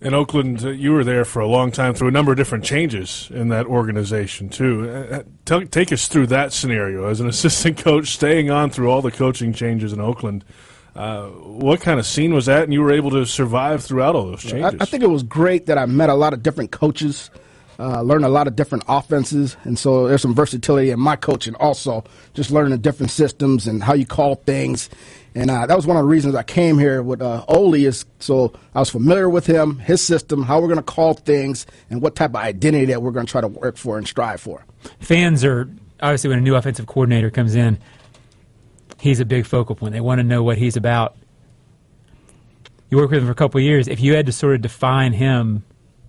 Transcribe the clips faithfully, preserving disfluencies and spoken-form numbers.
In Oakland, uh, you were there for a long time through a number of different changes in that organization, too. Uh, tell, take us through that scenario. As an assistant coach, staying on through all the coaching changes in Oakland, uh, what kind of scene was that, and you were able to survive throughout all those changes? I, I think it was great that I met a lot of different coaches, uh, learned a lot of different offenses, and so there's some versatility in my coaching also, just learning the different systems and how you call things. And uh, that was one of the reasons I came here with uh, Ole, is so I was familiar with him, his system, how we're going to call things, and what type of identity that we're going to try to work for and strive for. Fans are, obviously when a new offensive coordinator comes in, he's a big focal point. They want to know what he's about. You worked with him for a couple of years. If you had to sort of define him,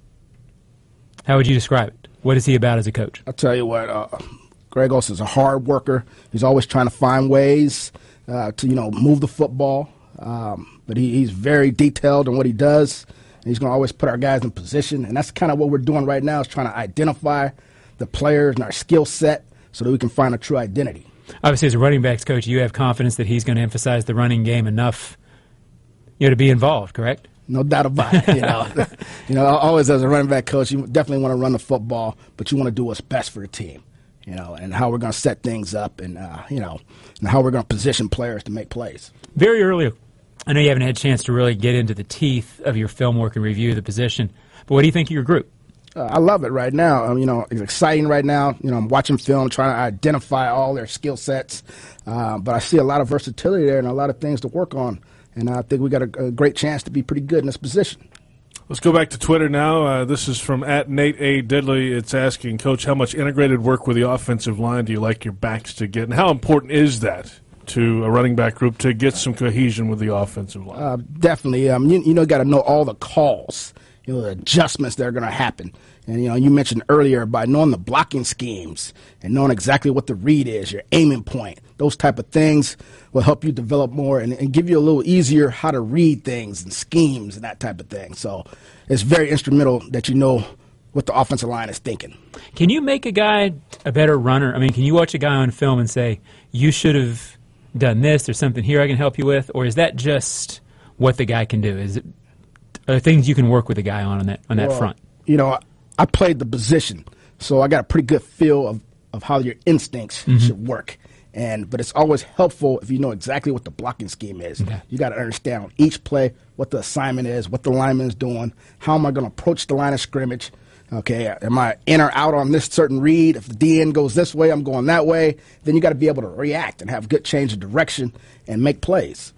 how would you describe it? What is he about as a coach? I'll tell you what, uh, Greg Olson is a hard worker. He's always trying to find ways Uh, to, you know, move the football. Um, but he, he's very detailed in what he does. And he's going to always put our guys in position. And that's kind of what we're doing right now, is trying to identify the players and our skill set so that we can find a true identity. Obviously, as a running backs coach, you have confidence that he's going to emphasize the running game enough, you know, to be involved, correct? No doubt about it. You know, you know, always as a running back coach, you definitely want to run the football, but you want to do what's best for the team. You know, and how we're going to set things up, and uh, you know, and how we're going to position players to make plays. Very early, I know you haven't had a chance to really get into the teeth of your film work and review the position, but what do you think of your group? Uh, I love it right now. Um, you know, it's exciting right now. You know, I'm watching film, trying to identify all their skill sets, uh, but I see a lot of versatility there and a lot of things to work on, and I think we got a, a great chance to be pretty good in this position. Let's go back to Twitter now. Uh, this is from at Nate A. Diddley. It's asking, Coach, how much integrated work with the offensive line do you like your backs to get? And how important is that to a running back group to get some cohesion with the offensive line? Uh, definitely. Um, you, you know, you got to know all the calls, you know, the adjustments that are going to happen. And, you know, you mentioned earlier, by knowing the blocking schemes and knowing exactly what the read is, your aiming point, those type of things will help you develop more and, and give you a little easier how to read things and schemes and that type of thing. So it's very instrumental that you know what the offensive line is thinking. Can you make a guy a better runner? I mean, can you watch a guy on film and say, you should have done this, there's something here I can help you with? Or is that just what the guy can do? Is it are there things you can work with a guy on on that, on that well, front? You know, I played the position, so I got a pretty good feel of, of how your instincts mm-hmm. should work. And but it's always helpful if you know exactly what the blocking scheme is. Okay. You got to understand on each play what the assignment is, what the lineman is doing, how am I going to approach the line of scrimmage. Okay, am I in or out on this certain read? If the D N goes this way, I'm going that way. Then you got to be able to react and have good change of direction and make plays.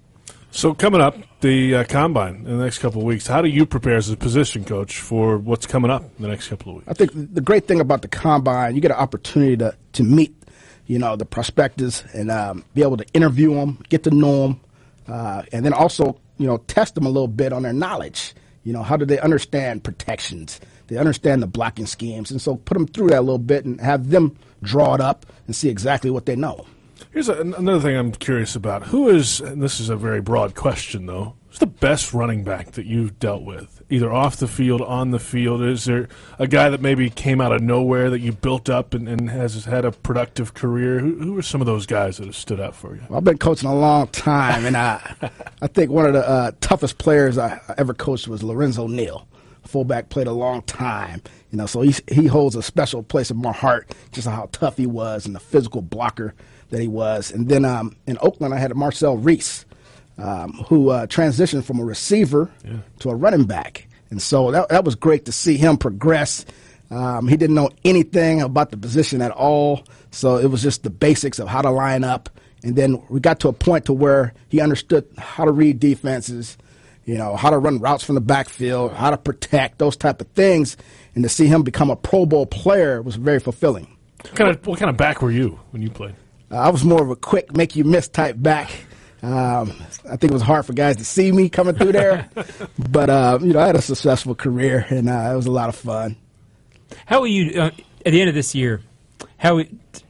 So coming up, the uh, Combine in the next couple of weeks, how do you prepare as a position coach for what's coming up in the next couple of weeks? I think the great thing about the Combine, you get an opportunity to, to meet, you know, the prospectors and um, be able to interview them, get to know them, uh, and then also, you know, test them a little bit on their knowledge. You know, how do they understand protections? They understand the blocking schemes. And so put them through that a little bit and have them draw it up and see exactly what they know. Here's a, another thing I'm curious about. Who is, and this is a very broad question, though, who's the best running back that you've dealt with, either off the field, on the field? Is there a guy that maybe came out of nowhere that you built up and, and has had a productive career? Who, who are some of those guys that have stood out for you? Well, I've been coaching a long time, and I, I think one of the uh, toughest players I ever coached was Lorenzo Neal. Fullback, played a long time, you know, so he he holds a special place in my heart, just how tough he was and the physical blocker that he was. And then um, in Oakland, I had Marcel Reese, um, who uh, transitioned from a receiver yeah. to a running back, and so that that was great to see him progress. Um, he didn't know anything about the position at all, so it was just the basics of how to line up. And then we got to a point to where he understood how to read defenses, you know, how to run routes from the backfield, how to protect, those type of things. And to see him become a Pro Bowl player was very fulfilling. What kind of, what kind of back were you when you played? Uh, I was more of a quick, make-you-miss type back. Um, I think it was hard for guys to see me coming through there. But, uh, you know, I had a successful career, and uh, it was a lot of fun. How will you, uh, at the end of this year, how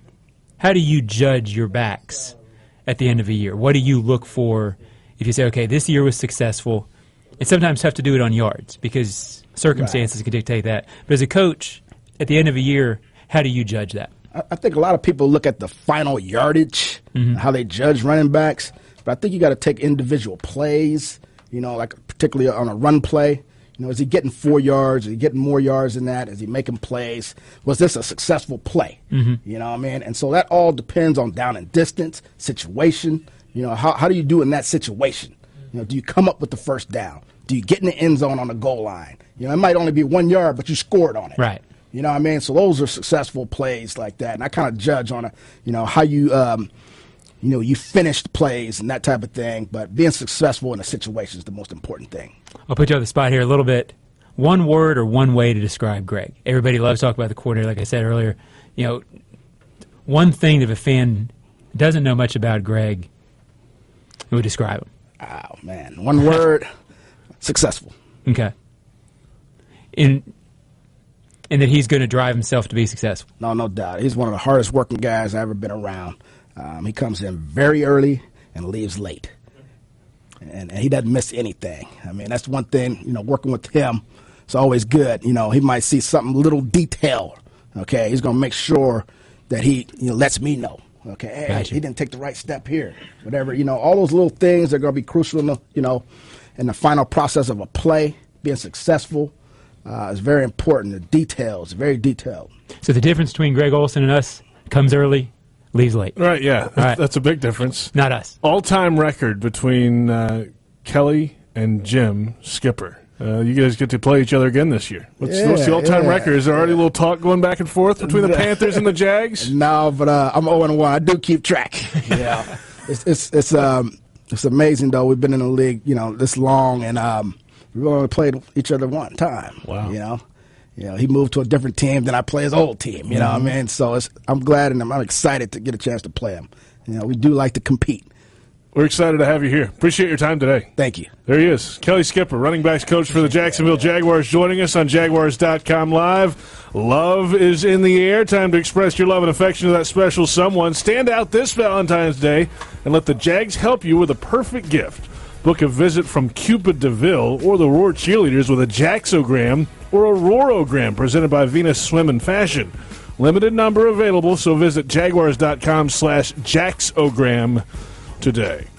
how do you judge your backs at the end of a year? What do you look for if you say, okay, this year was successful? It's sometimes tough to do it on yards because circumstances right. can dictate that. But as a coach, at the end of a year, how do you judge that? I think a lot of people look at the final yardage, mm-hmm. how they judge running backs. But I think you got to take individual plays, you know, like particularly on a run play. You know, is he getting four yards? Is he getting more yards than that? Is he making plays? Was this a successful play? Mm-hmm. You know what I mean? And so that all depends on down and distance, situation. You know, how, how do you do in that situation? You know, do you come up with the first down? Do you get in the end zone on the goal line? You know, it might only be one yard, but you scored on it. Right. You know what I mean? So those are successful plays like that. And I kind of judge on, a, you know, how you, um, you know, you finished plays and that type of thing. But being successful in a situation is the most important thing. I'll put you on the spot here a little bit. One word or one way to describe Greg. Everybody loves talking about the coordinator, like I said earlier. You know, one thing that if a fan doesn't know much about Greg, who would describe him? Oh, man. One word, successful. Okay. In, and that he's going to drive himself to be successful. No, no doubt. He's one of the hardest working guys I've ever been around. Um, he comes in very early and leaves late. And, and he doesn't miss anything. I mean, that's one thing, you know, working with him, it's always good. You know, he might see something little detail, okay? He's going to make sure that he, you know, lets me know, okay? Hey, Gotcha. he didn't take the right step here, whatever. You know, all those little things are going to be crucial in the, you know, in the final process of a play, being successful. Uh, is very important. The details, very detailed. So the difference between Greg Olsen and us, comes early, leaves late. Right, yeah. That's, right. that's a big difference. Not us. All-time record between uh, Kelly and Jim Skipper. Uh, you guys get to play each other again this year. What's, Yeah, what's the all-time yeah, record? Is there already a little talk going back and forth between the Panthers and the Jags? No, but uh, I'm oh and one. I do keep track. Yeah, it's it's it's um it's amazing though. We've been in the league, you know, this long, and um, we've only played each other one time. Wow. You know, you know, he moved to a different team than I play his old team. You know what I mean? So it's, I'm glad and I'm, I'm excited to get a chance to play him. You know, we do like to compete. We're excited to have you here. Appreciate your time today. Thank you. There he is, Kelly Skipper, running backs coach for the Jacksonville Jaguars, joining us on Jaguars dot com Live. Love is in the air. Time to express your love and affection to that special someone. Stand out this Valentine's Day and let the Jags help you with a perfect gift. Book a visit from Cupid DeVille or the Roar Cheerleaders with a Jaxogram or a Roarogram presented by Venus Swim and Fashion. Limited number available, so visit Jaguars dot com slash Jaxogram today.